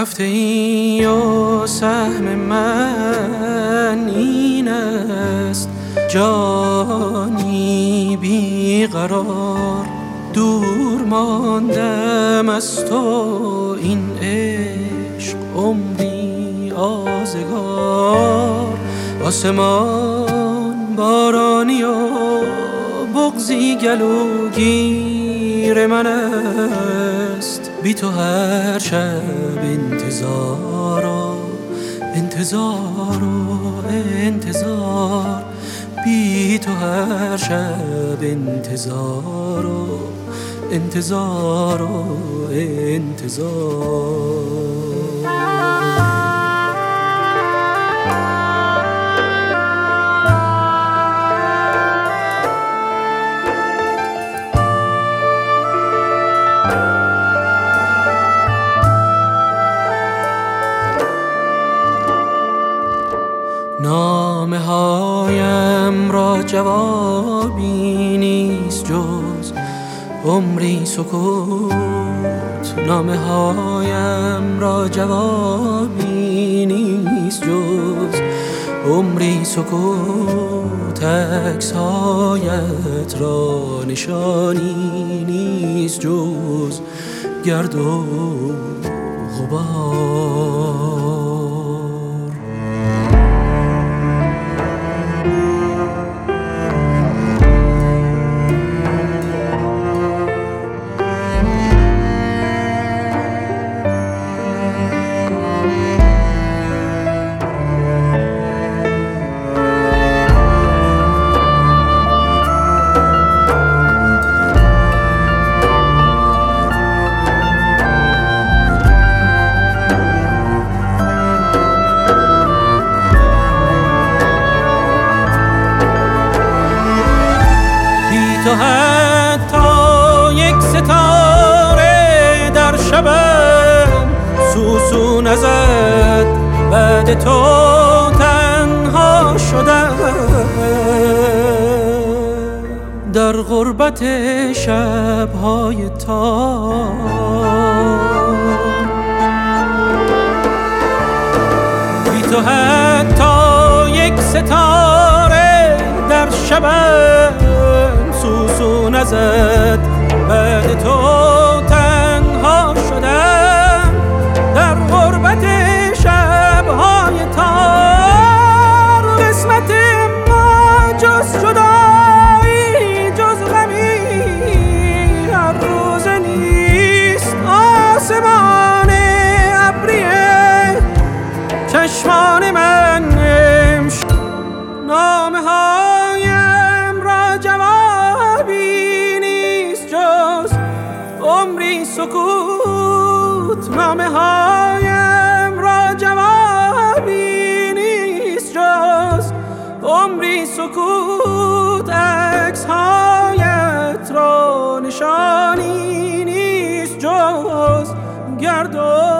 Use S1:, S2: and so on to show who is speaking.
S1: رفته ای و سهم من این است، جانی بیقرار دور ماندم از تو، این عشق عمری آزگار. آسمان بارانی و بغضی گلوگیر من است، بی تو هر شب انتظار و انتظار و انتظار، بی تو هر شب انتظار و انتظار و انتظار. نامه هایم را جوابی نیست جز عمری سکوت، نامه هایم را جوابی نیست جز عمری سکوت، عکس‌هایت را نشانی نیست جز گرد و غبار. تو حتی یک ستاره در شبم سوسو نزد، بعد تو تنها شدم در غربت شب‌های تار. بی تو حتی یک ستاره در شبم سوسو نزد، بعد تو تنها شدم در غربت شب‌های تار. قسمت ما جز جدایی جز غمی هر روز نیست، آسمان ابریه چشمان من نامه هایم را جوابی نیست جز عمری سکوت، نامه هایم را جوابی نیست جز عمری سکوت، عکس هایت را نشانی نیست جز گرد و